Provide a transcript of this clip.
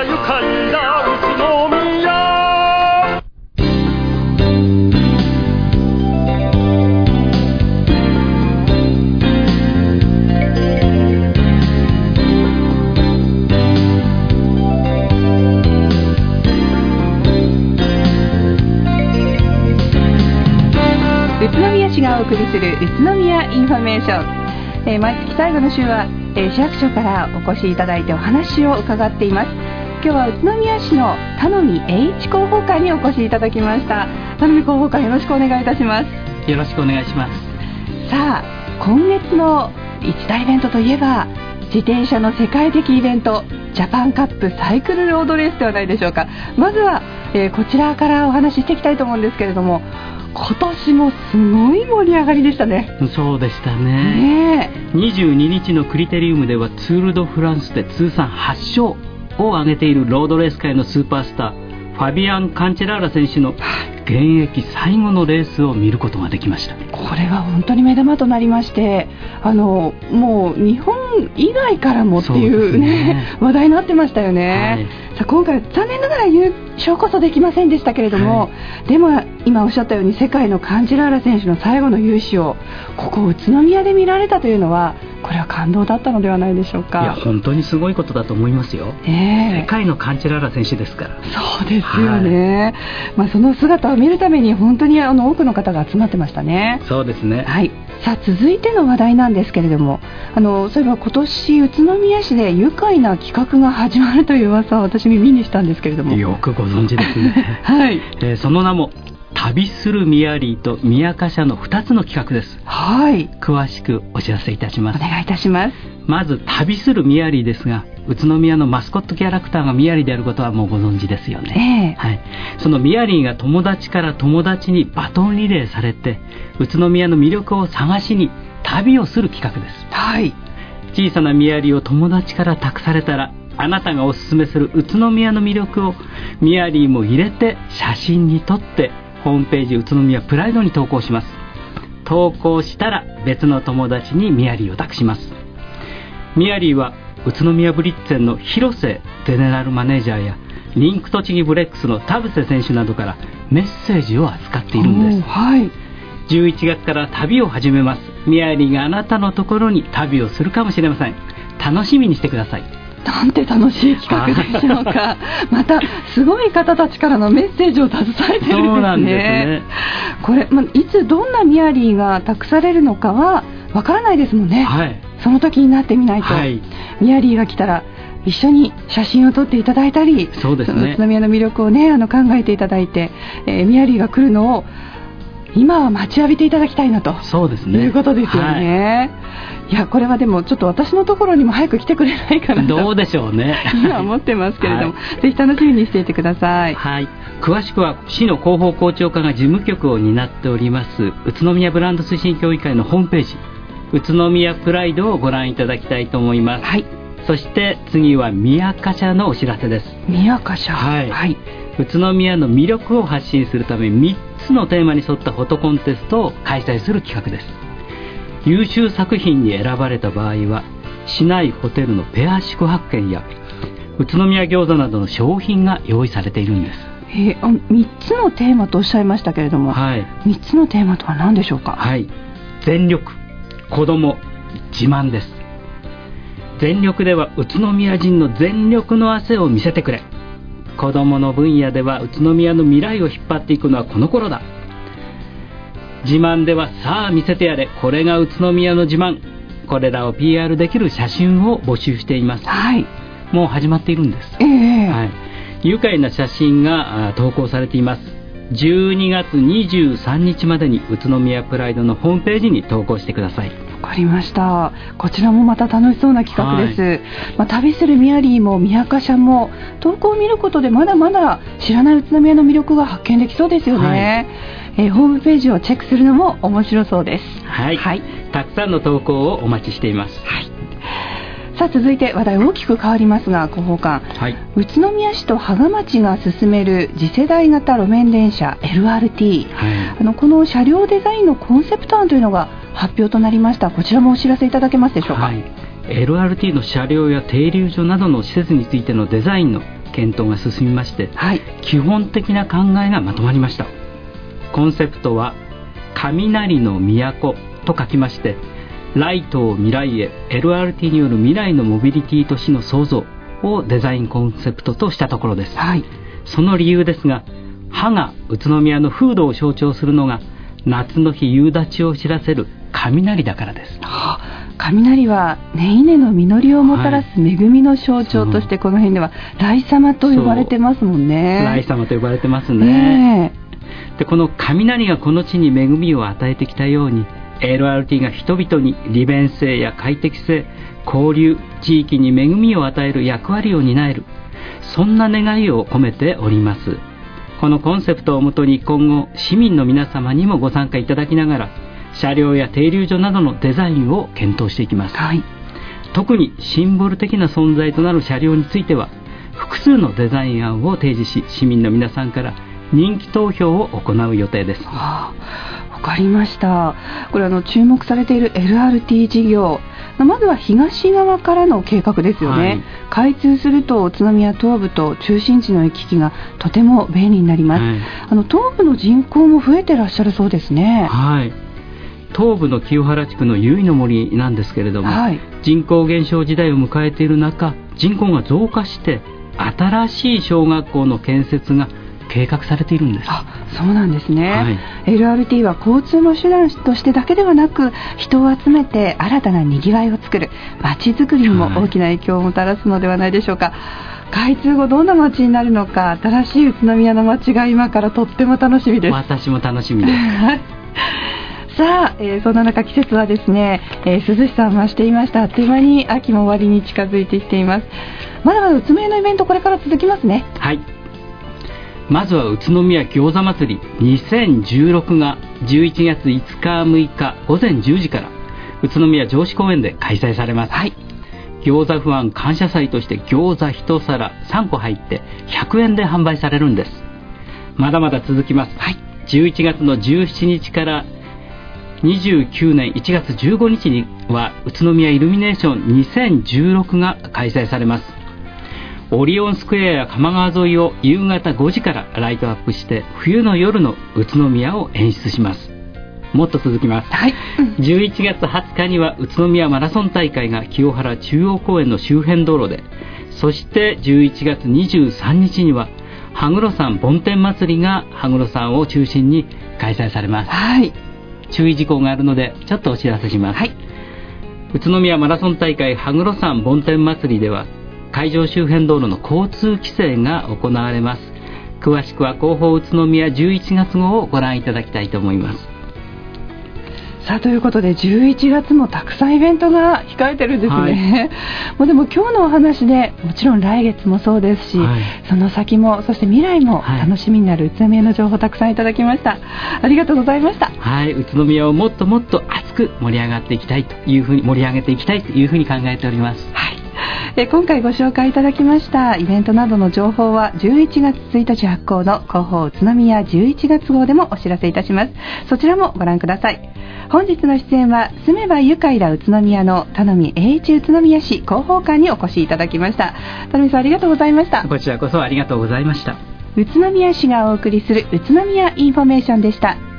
愉快な宇都宮。 宇都宮市がお送りする宇都宮インフォメーション、毎月最後の週は、市役所からお越しいただいてお話を伺っています。今日は宇都宮市の田野見栄一広報課にお越しいただきました。田野見広報課、よろしくお願いいたします。 よろしくお願いします。 さあ、今月の一大イベントといえば自転車の世界的イベントジャパンカップサイクルロードレースではないでしょうか。まずは、こちらからお話ししていきたいと思うんですけれども、今年もすごい盛り上がりでしたね。 そうでしたね。22日のクリテリウムではツール・ド・フランスで通算8勝を挙げているロードレース界のスーパースターファビアン・カンチェラーラ選手の現役最後のレースを見ることができました。 これは本当に目玉となりまして、もう日本以外からもっていう、話題になってましたよね。さあ、今回残念ながら優勝こそできませんでしたけれども、でも今おっしゃったように世界のカンチェラーラ選手の最後の雄姿をここ宇都宮で見られたというのは、これは感動だったのではないでしょうか。 いや、本当にすごいことだと思いますよ。世界のカンチェラーラ選手ですから。 そうですよね。その姿を見るために本当に多くの方が集まってましたね。 そうですね。 さあ、続いての話題なんですけれども、そういえば今年宇都宮市で愉快な企画が始まるという噂を私耳にしたんですけれども。 よくご存知ですね。その名も旅するミヤリーと宮カ社の2つの企画です。詳しくお知らせいたします。 お願いいたします。 まず旅するミヤリーですが、宇都宮のマスコットキャラクターがミヤリーであることはもうご存知ですよね。そのミヤリーが友達から友達にバトンリレーされて、宇都宮の魅力を探しに旅をする企画です。小さなミヤリーを友達から託されたら、あなたがおすすめする宇都宮の魅力をミヤリーも入れて写真に撮ってホームページ宇都宮プライドに投稿します。投稿したら別の友達にミヤリーを託します。ミヤリーは宇都宮ブリッツェンの広瀬ゼネラルマネージャーやリンク栃木ブレックスの田臥選手などからメッセージを扱っているんです。11月から旅を始めます。ミヤリーがあなたのところに旅をするかもしれません。楽しみにしてください。 なんて楽しい企画でしょうか。またすごい方たちからのメッセージを携えてるんですね。 そうなんですね。 これ、いつどんなミヤリーが託されるのかはわからないですもんね。その時になってみないと、ミヤリーが来たら一緒に写真を撮っていただいたり、 そうですね、 宇都宮の魅力をね、考えていただいて、ミヤリーが来るのを今は待ちわびていただきたいなと。 そうですね、 いうことですよね。いや、これはでもちょっと私のところにも早く来てくれないかなと、 どうでしょうね、 今思ってますけれども、ぜひ楽しみにしていてください。 詳しくは市の広報校長課が事務局を担っております宇都宮ブランド推進協議会のホームページ宇都宮プライドをご覧いただきたいと思います。そして次は宮カ社のお知らせです。 宮カ社、 宇都宮の魅力を発信するため3つのテーマに沿ったフォトコンテストを開催する企画です。優秀作品に選ばれた場合は市内ホテルのペア宿泊券や宇都宮餃子などの商品が用意されているんです。 3つのテーマとおっしゃいましたけれども、3つのテーマとは何でしょうか。 全力、子供、自慢です。全力では宇都宮人の全力の汗を見せてくれ。子供の分野では宇都宮の未来を引っ張っていくのはこの頃だ。自慢ではさあ見せてやれ、これが宇都宮の自慢。これらを PR できる写真を募集しています。もう始まっているんです。愉快な写真が投稿されています。12月23日までに宇都宮プライドのホームページに投稿してください。 わかりました。こちらもまた楽しそうな企画です。旅するミヤリーも宮カ社も投稿を見ることでまだまだ知らない宇都宮の魅力が発見できそうですよね。ホームページをチェックするのも面白そうです。 たくさんの投稿をお待ちしています。 さあ、続いて話題大きく変わりますが、広報官、宇都宮市と芳賀町が進める次世代型路面電車 LRT、この車両デザインのコンセプト案というのが発表となりました。こちらもお知らせいただけますでしょうか。 LRT の車両や停留所などの施設についてのデザインの検討が進みまして、 はい、 基本的な考えがまとまりました。コンセプトは雷の都と書きまして、ライトを未来へ LRT による未来のモビリティ都市の創造をデザインコンセプトとしたところです、 はい、その理由ですが、葉が宇都宮の風土を象徴するのが夏の日夕立を知らせる雷だからです。 雷は稲の実りをもたらす恵みの象徴として、この辺では雷様と呼ばれてますもんね。 雷様と呼ばれてますね、でこの雷がこの地に恵みを与えてきたように、 LRT が人々に利便性や快適性、交流、地域に恵みを与える役割を担える、そんな願いを込めております。このコンセプトをもとに、今後市民の皆様にもご参加いただきながら、車両や停留所などのデザインを検討していきます、 はい、 特にシンボル的な存在となる車両については複数のデザイン案を提示し、市民の皆さんから人気投票を行う予定です。 わかりました。これ注目されている LRT 事業、まずは東側からの計画ですよね、はい、開通すると宇都宮東部と中心地の行き来がとても便利になります、はい、東部の人口も増えてらっしゃるそうですね。 はい、東部の清原地区の由比の森なんですけれども、はい、人口減少時代を迎えている中、人口が増加して新しい小学校の建設が計画されているんです。 そうなんですね、 はい、 LRT は交通の手段としてだけではなく、人を集めて新たなにぎわいを作る街づくりにも大きな影響をもたらすのではないでしょうか、はい、開通後どんな街になるのか、新しい宇都宮の街が今からとっても楽しみです。 私も楽しみですさあ、そんな中季節はですね、涼しさを増していました。あっという間に秋も終わりに近づいてきています。まだまだ宇都宮のイベントこれから続きますね。 はい、まずは宇都宮餃子祭り2016が11月5日6日午前10時から宇都宮城址公園で開催されます、はい、餃子ファン感謝祭として餃子1皿3個入って100円で販売されるんです。まだまだ続きます、はい、11月の17日から29年1月15日には宇都宮イルミネーション2016が開催されます。オリオンスクエアや鎌川沿いを夕方5時からライトアップして冬の夜の宇都宮を演出します。もっと続きます、はい、11月20日には宇都宮マラソン大会が清原中央公園の周辺道路で、そして11月23日には羽黒山梵天祭りが羽黒山を中心に開催されます、はい、注意事項があるのでちょっとお知らせします、はい、宇都宮マラソン大会羽黒山梵天祭りでは会場周辺道路の交通規制が行われます。詳しくは広報宇都宮11月号をご覧いただきたいと思います。 さあということで11月もたくさんイベントが控えてるんですね、はい、もうでも今日のお話でもちろん来月もそうですし、はい、その先もそして未来も楽しみになる宇都宮の情報をたくさんいただきました。ありがとうございました。 はい、宇都宮をもっともっと熱く盛り上げていきたいというふうに考えております。 はい、今回ご紹介いただきましたイベントなどの情報は11月1日発行の広報宇都宮11月号でもお知らせいたします。そちらもご覧ください。本日の出演は住めば愉快な宇都宮の田波栄一宇都宮市広報課にお越しいただきました。田波さんありがとうございました。 こちらこそありがとうございました。 宇都宮市がお送りする宇都宮インフォメーションでした。